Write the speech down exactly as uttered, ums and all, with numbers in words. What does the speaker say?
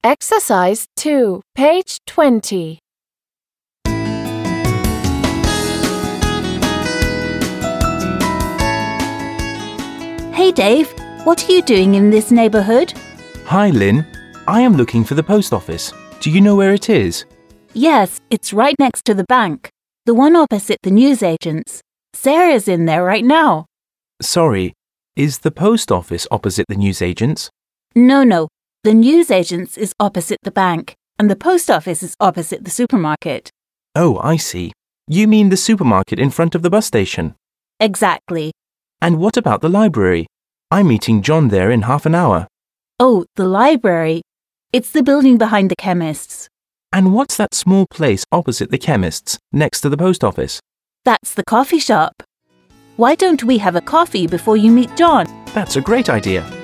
Exercise two, page twenty. Hey Dave, what are you doing in this neighbourhood? Hi Lynn, I am looking for the post office. Do you know where it is? Yes, it's right next to the bank, the one opposite the newsagents. Sarah's in there right now. Sorry, is the post office opposite the newsagents? No, no, the newsagents is opposite the bank and the post office is opposite the supermarket. Oh, I see. You mean the supermarket in front of the bus station? Exactly. And what about the library? I'm meeting John there in half an hour. Oh, the library. It's the building behind the chemist's. And what's that small place opposite the chemist's, next to the post office? That's the coffee shop. Why don't we have a coffee before you meet John? That's a great idea.